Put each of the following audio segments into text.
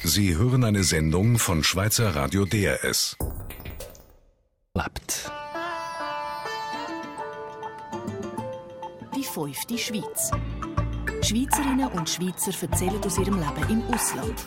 Sie hören eine Sendung von Schweizer Radio DRS. Lebt. Die 5. Schweiz. Schweizerinnen und Schweizer erzählen aus ihrem Leben im Ausland.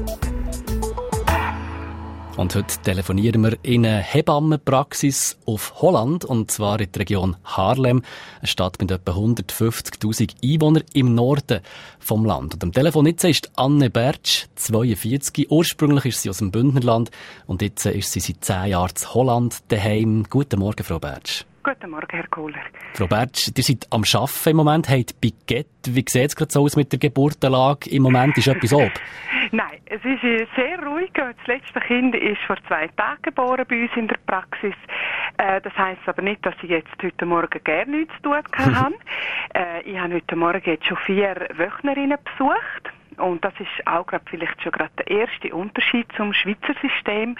Und heute telefonieren wir in eine Hebammenpraxis auf Holland, und zwar in der Region Haarlem, eine Stadt mit etwa 150'000 Einwohnern im Norden vom Land. Und am Telefon jetzt ist Anne Bertsch, 42. Ursprünglich ist sie aus dem Bündnerland und jetzt ist sie seit 10 Jahren in Holland daheim. Guten Morgen, Frau Bertsch. Guten Morgen, Herr Kohler. Frau Bertsch, ihr seid am Arbeiten im Moment, habt Piquet. Wie sieht es gerade so aus mit der Geburtenlage? Im Moment ist etwas ab? Nein, es ist sehr ruhig. Das letzte Kind ist vor 2 Tagen geboren bei uns in der Praxis. Das heisst aber nicht, dass ich jetzt heute Morgen gerne nichts zu tun habe. Ich habe heute Morgen jetzt schon 4 Wöchnerinnen besucht. Und das ist auch vielleicht schon der erste Unterschied zum Schweizer System.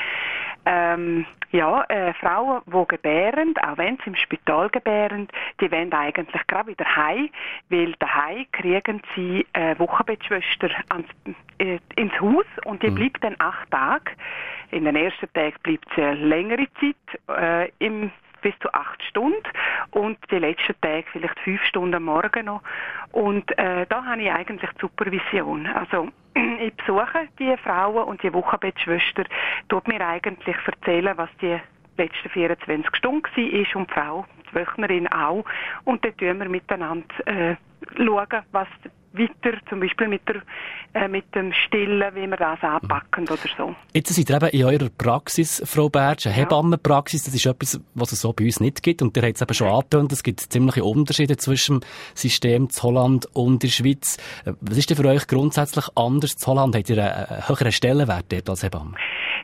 Frauen, die gebären, auch wenn sie im Spital gebären, die wollen eigentlich gerade wieder heim, weil daheim kriegen sie Wochenbettschwester ins Haus und die bleibt dann 8 Tage. In den ersten Tagen bleibt sie eine längere Zeit, bis zu 8 Stunden und die letzten Tage vielleicht 5 Stunden am Morgen noch. Und da habe ich eigentlich die Supervision. Also ich besuche die Frauen und die Wochenbettschwester, tut mir eigentlich erzählen, was die letzten 24 Stunden war und die Frau, die Wöchnerin auch. Und dann schauen wir miteinander schauen, was weiter, zum Beispiel mit dem Stillen, wie wir das anpacken oder so. Jetzt seid ihr eben in eurer Praxis, Frau Bertsch, eine Hebammenpraxis. Das ist etwas, was es so bei uns nicht gibt. Und ihr habt es eben schon angetönt, es gibt ziemliche Unterschiede zwischen dem System in Holland und der Schweiz. Was ist denn für euch grundsätzlich anders in Holland? Habt ihr einen höheren Stellenwert dort als Hebamme?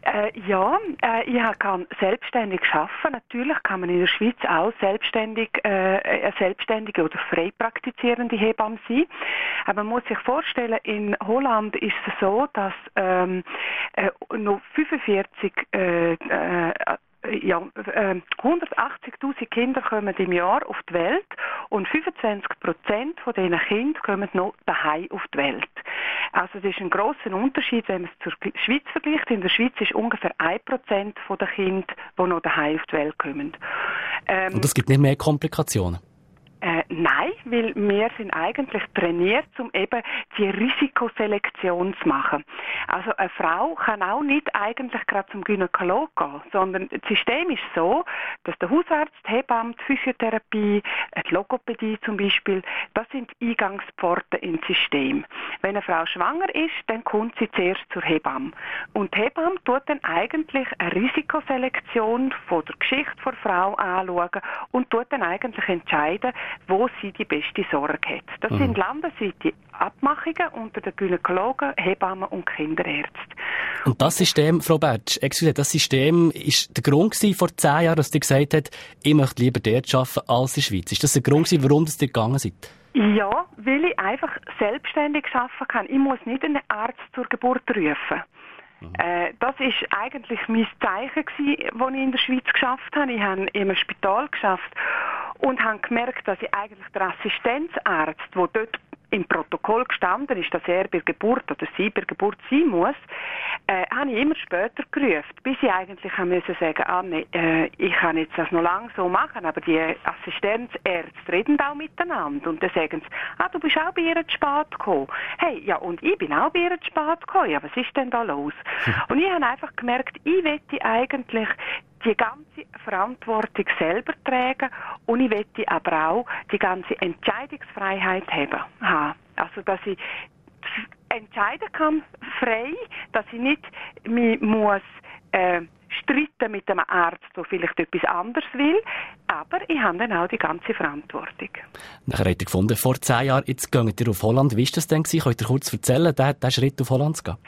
Ich kann selbstständig arbeiten. Natürlich kann man in der Schweiz auch eine selbstständige oder frei praktizierende Hebamme sein. Aber man muss sich vorstellen, in Holland ist es so, dass noch 180'000 Kinder kommen im Jahr auf die Welt und 25% von diesen Kindern kommen noch daheim auf die Welt. Also das ist ein grosser Unterschied, wenn man es zur Schweiz vergleicht. In der Schweiz ist ungefähr 1% der Kinder, die noch daheim auf die Welt kommen. Und es gibt nicht mehr Komplikationen? Nein, weil wir sind eigentlich trainiert, um eben die Risikoselektion zu machen. Also eine Frau kann auch nicht eigentlich gerade zum Gynäkolog gehen, sondern das System ist so, dass der Hausarzt, die Hebamme, die Physiotherapie, die Logopädie zum Beispiel, das sind Eingangspforten ins System. Wenn eine Frau schwanger ist, dann kommt sie zuerst zur Hebamme. Und die Hebamme tut dann eigentlich eine Risikoselektion von der Geschichte der Frau anschauen und tut dann eigentlich entscheiden, wo sie die beste Sorge hat. Das sind landesweite Abmachungen unter den Gynäkologen, Hebammen und Kinderärzten. Und das System, Frau Bertsch, das System ist der Grund gewesen, vor 10 Jahren, dass ihr gesagt habt, ich möchte lieber dort arbeiten als in der Schweiz. Ist das der Grund gewesen, warum ihr gegangen seid? Ja, weil ich einfach selbstständig arbeiten kann. Ich muss nicht einen Arzt zur Geburt rufen. Das ist eigentlich mein Zeichen gewesen, das ich in der Schweiz geschafft habe. Ich habe in einem Spital geschafft und habe gemerkt, dass ich eigentlich der Assistenzarzt, der dort im Protokoll gestanden ist, dass er bei Geburt oder sie bei Geburt sein muss, habe ich immer später gerufen, bis ich eigentlich musste sagen, ich kann jetzt das noch lange so machen, aber die Assistenzärzte reden auch miteinander und dann sagen sie, du bist auch bei ihr zu spät gekommen. Hey, ja, und ich bin auch bei ihr zu spät gekommen. Ja, was ist denn da los? Und ich habe einfach gemerkt, ich möchte eigentlich die ganze Verantwortung selber tragen und ich möchte aber auch die ganze Entscheidungsfreiheit haben. Also, dass ich entscheiden kann, frei, dass ich nicht mich muss streiten mit einem Arzt, der vielleicht etwas anderes will, aber ich habe dann auch die ganze Verantwortung. Nachher habt ihr gefunden, vor 10 Jahren, jetzt geht ihr auf Holland. Wie war das denn gewesen? Könnt ihr kurz erzählen, den Schritt auf Holland zu gehen?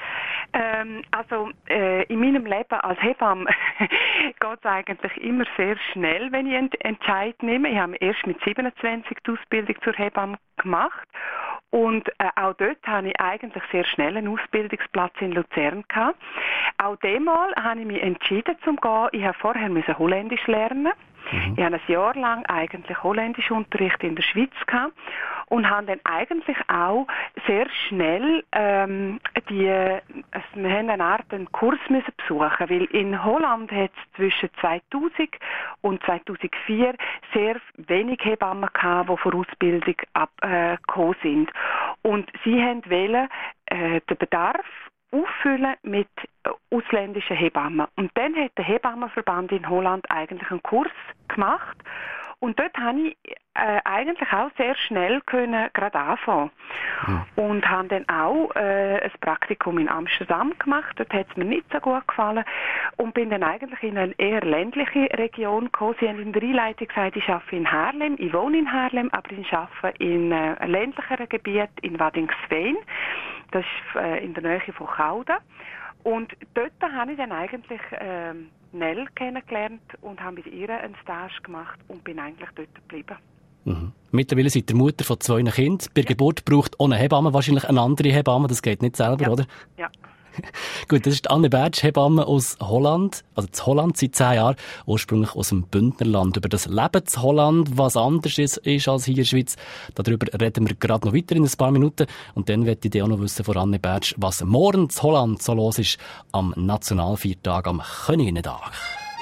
In meinem Leben als Hebamme geht es eigentlich immer sehr schnell, wenn ich einen Entscheid nehme. Ich habe erst mit 27 die Ausbildung zur Hebamme gemacht. Und auch dort hatte ich eigentlich sehr schnell einen Ausbildungsplatz in Luzern gehabt. Auch diesmal habe ich mich entschieden zu gehen. Ich musste vorher Holländisch lernen. Ich habe ein Jahr lang eigentlich Holländischunterricht in der Schweiz gehabt und habe dann eigentlich auch sehr schnell die wir haben eine Art einen Kurs müssen besuchen, weil in Holland hat es zwischen 2000 und 2004 sehr wenig Hebammen gehabt, die vor Ausbildung abgekommen sind. Und sie wollten den Bedarf auffüllen mit ausländischen Hebammen. Und dann hat der Hebammenverband in Holland eigentlich einen Kurs gemacht. Und dort konnte ich eigentlich auch sehr schnell gerade anfangen. Und habe dann auch ein Praktikum in Amsterdam gemacht. Dort hat es mir nicht so gut gefallen. Und bin dann eigentlich in eine eher ländliche Region gekommen. Sie haben in der Einleitung gesagt, ich arbeite in Haarlem. Ich wohne in Haarlem, aber ich arbeite in einem ländlicheren Gebiet in Waddinxveen. Das ist in der Nähe von Gouda. Und dort habe ich dann eigentlich Nell kennengelernt und habe mit ihr einen Stage gemacht und bin eigentlich dort geblieben. Mhm. Mittlerweile seid ihr Mutter von 2 Kindern. Bei Geburt braucht ohne Hebamme wahrscheinlich eine andere Hebamme. Das geht nicht selber, oder? Ja. Gut, das ist Anne Bertsch, Hebamme aus Holland, also zu Holland seit 10 Jahren, ursprünglich aus dem Bündnerland. Über das Leben zu Holland, was anders ist als hier in der Schweiz, darüber reden wir gerade noch weiter in ein paar Minuten. Und dann möchte ich auch noch wissen von Anne Bertsch, was morgen zu Holland so los ist am Nationalfeiertag, am Königinnentag.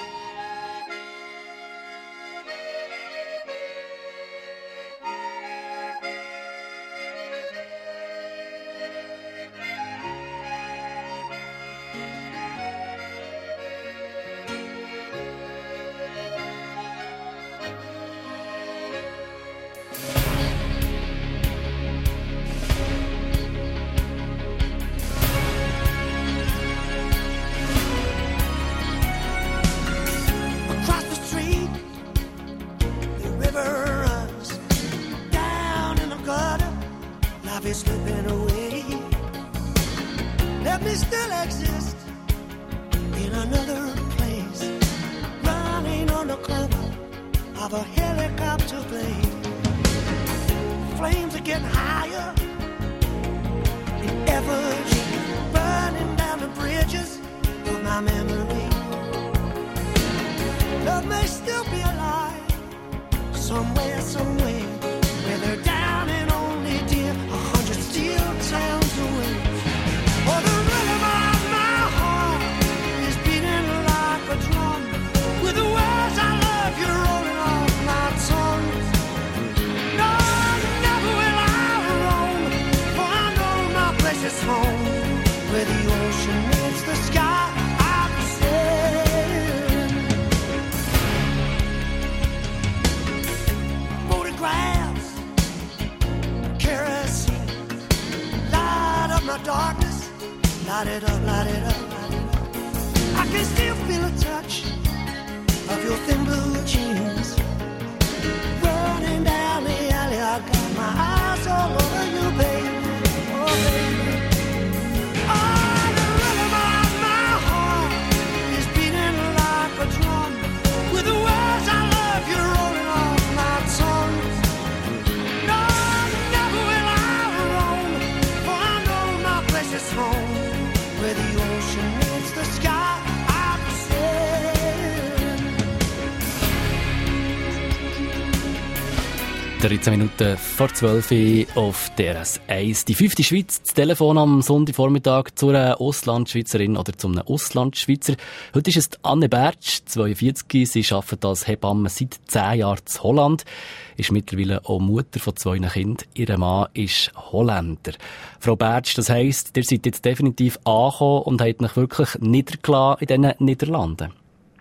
Der 13 Minuten vor 12 Uhr auf DRS 1. Die 5. Schweiz, das Telefon am Sonntagvormittag zu einer Auslandschweizerin oder zu einem Auslandschweizer. Heute ist es Anne Bertsch, 42. Sie arbeitet als Hebamme seit 10 Jahren in Holland, ist mittlerweile auch Mutter von 2 Kindern. Ihr Mann ist Holländer. Frau Bertsch, das heisst, ihr seid jetzt definitiv angekommen und habt euch wirklich niedergelassen in diesen Niederlanden?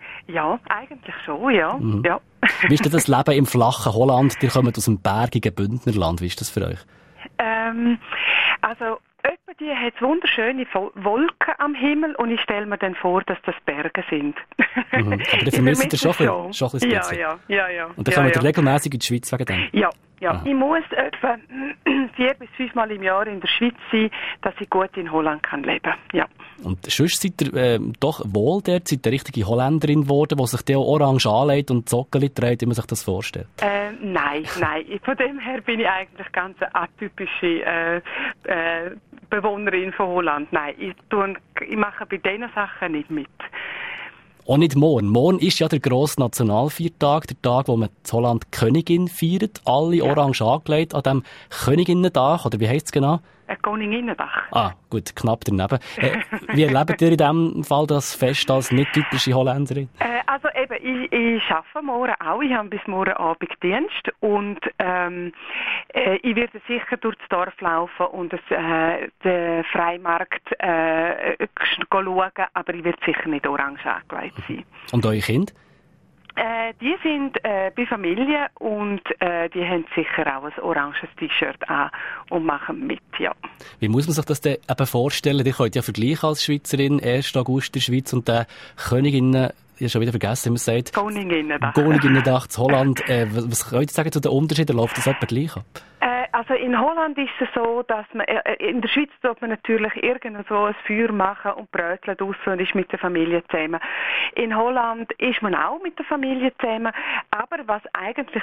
Ja, eigentlich schon, ja. Mhm. Ja. Wie ist denn das Leben im flachen Holland? Ihr kommt aus dem bergigen Bündnerland. Wie ist das für euch? Also, etwa die hat wunderschöne Wolken am Himmel und ich stelle mir dann vor, dass das Berge sind. Mhm. Aber ihr vermisst ihr schon ein bisschen. Ja. Und dann kommt ihr regelmässig in die Schweiz wegen dem? Ja. Ich muss etwa 4 bis 5 Mal im Jahr in der Schweiz sein, dass ich gut in Holland kann leben. Ja. Und sonst seid ihr doch wohl dort, seid ihr richtige Holländerin geworden, die sich auch orange anlegt und Zockeli trägt, wie man sich das vorstellt? Nein. Von dem her bin ich eigentlich ganz eine atypische Bewohnerin von Holland. Nein, ich mache bei diesen Sachen nicht mit. Auch nicht morgen. Morgen ist ja der grosse Nationalviertag, der Tag, wo man in Holland die Königin feiert. Alle orange angelegt an dem Königinnentag, oder wie heisst es genau? Königinnendach. Ah, gut, knapp daneben. Wie erlebt ihr in diesem Fall das Fest als nicht typische Holländerin? Also eben, ich arbeite morgen auch. Ich habe bis morgen Abend Dienst und ich werde sicher durch das Dorf laufen und den Freimarkt schauen, aber ich werde sicher nicht orange angelegt sein. Und eure Kinder? Die sind bei Familie und die haben sicher auch ein oranges T-Shirt an und machen mit, ja. Wie muss man sich das denn eben vorstellen? Ihr könnt ja vergleichen als Schweizerin, 1. August in der Schweiz und der Königinnen, ich habe schon wieder vergessen, wie man sagt. Königinnendach in Holland. Was könnt ihr sagen zu den Unterschieden? Läuft das etwa gleich ab? Also in Holland ist es so, dass man, in der Schweiz tut man natürlich irgendwo ein Feuer machen und brötelt draussen und ist mit der Familie zusammen. In Holland ist man auch mit der Familie zusammen, aber was eigentlich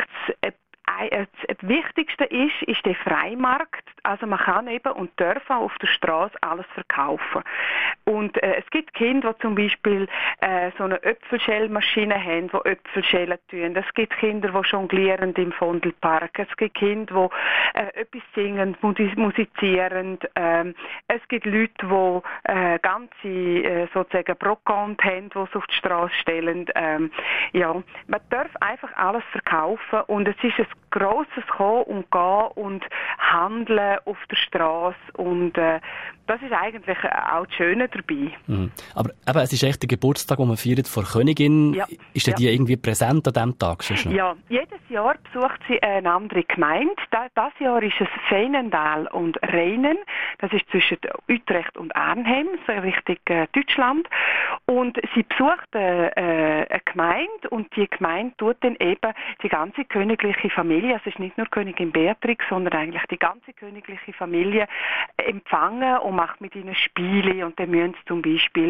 das Wichtigste ist der Freimarkt. Also man kann eben und darf auch auf der Straße alles verkaufen. Und es gibt Kinder, die zum Beispiel so eine Äpfelschellmaschine haben, die Äpfelschellen tun. Es gibt Kinder, die jonglieren im Vondelpark. Es gibt Kinder, die etwas singen, musizieren. Es gibt Leute, die ganze sozusagen Brokant haben, die sie auf die Straße stellen. Ja, man darf einfach alles verkaufen und es ist ein grosses Kommen und Gehen und Handeln auf der Straße und das ist eigentlich auch das Schöne dabei. Mhm. Aber eben, es ist echt der Geburtstag, den man feiert vor Königin. Ja. Ist die irgendwie präsent an diesem Tag? Ja, jedes Jahr besucht sie eine andere Gemeinde. Das Jahr ist es Veenendaal und Rheinen. Das ist zwischen Utrecht und Arnhem, so Richtung Deutschland. Und sie besucht eine Gemeinde und die Gemeinde tut dann eben die ganze königliche Familie, also es ist nicht nur Königin Beatrix, sondern eigentlich die ganze königliche Familie empfangen und macht mit ihnen Spiele und dann müssen sie zum Beispiel,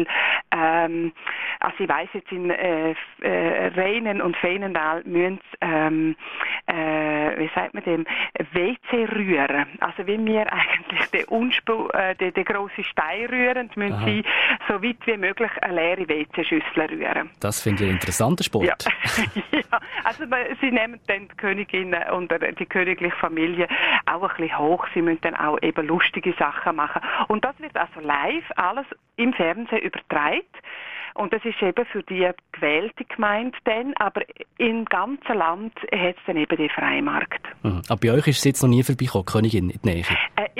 also ich weiss jetzt in Rheinen und Veenendaal müssen sie, wie sagt man dem, WC rühren. Also wenn wir eigentlich den grossen Stein rühren, müssen sie so weit wie möglich eine leere WC-Schüssel rühren. Das finde ich einen interessanten Sport. Ja. Ja, also sie nehmen dann die Königinnen und die königliche Familie auch ein bisschen hoch. Sie müssen dann auch eben lustige Sachen machen. Und das wird also live alles im Fernsehen übertragen. Und das ist eben für die gewählte Gemeinde dann, aber im ganzen Land hat es dann eben den Freimarkt. Mhm. Aber bei euch ist es jetzt noch nie vorbeigekommen, Königin in die Nähe?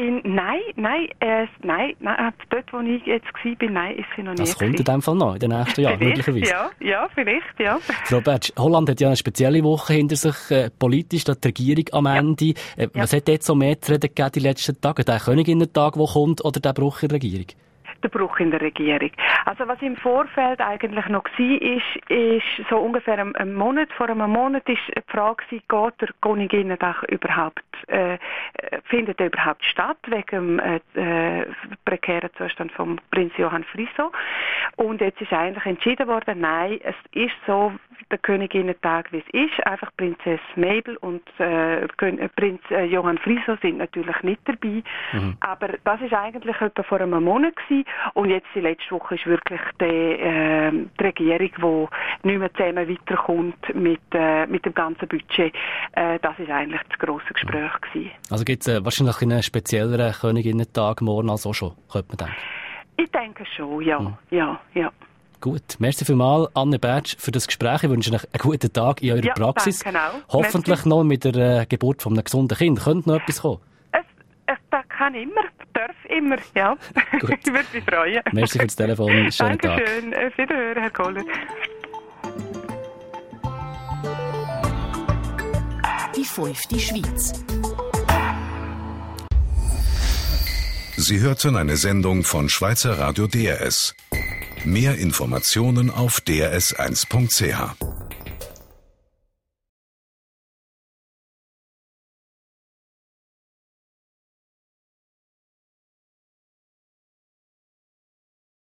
Nein, dort wo ich jetzt war, nein, ist sie noch nie. Das kommt in dem Fall noch, in den nächsten Jahren, möglicherweise. Ja, vielleicht, ja. Frau Bertsch, Holland hat ja eine spezielle Woche hinter sich, politisch, da die Regierung am Ende. Was hat jetzt so mehr zu reden gegeben die letzten Tage? Der Königinnentag, der kommt, oder der Bruch in der Regierung? Der Bruch in der Regierung. Also was im Vorfeld eigentlich noch war, ist so ungefähr vor einem Monat ist die Frage, geht der Königinnentag überhaupt, findet er überhaupt statt, wegen dem prekären Zustand vom Prinz Johann Friso. Und jetzt ist eigentlich entschieden worden, nein, es ist so, der Königinnentag, wie es ist. Einfach Prinzessin Mabel und Prinz Johann Friso sind natürlich nicht dabei. Mhm. Aber das ist eigentlich etwa vor einem Monat gewesen. Und jetzt die letzte Woche ist wirklich die Regierung, die nicht mehr zusammen weiterkommt mit dem ganzen Budget. Das ist eigentlich das grosse Gespräch gewesen. Also gibt es wahrscheinlich einen spezielleren Königinnentag morgen als auch schon, könnte man denken? Ich denke schon, ja. Mhm. Ja. Gut, merci vielmals, Anne Bertsch, für das Gespräch. Ich wünsche euch einen guten Tag in eurer Praxis. Danke auch. Hoffentlich merci. Noch mit der Geburt von einem gesunden Kind. Könnte noch etwas kommen? Das kann immer, darf immer, ja. Gut. Ich würde mich freuen. Merci für das Telefon. Schönen Tag. Dankeschön. Auf Wiederhören, Herr Kohler. Die 5. Schweiz. Sie hörten eine Sendung von Schweizer Radio DRS. Mehr Informationen auf drs1.ch.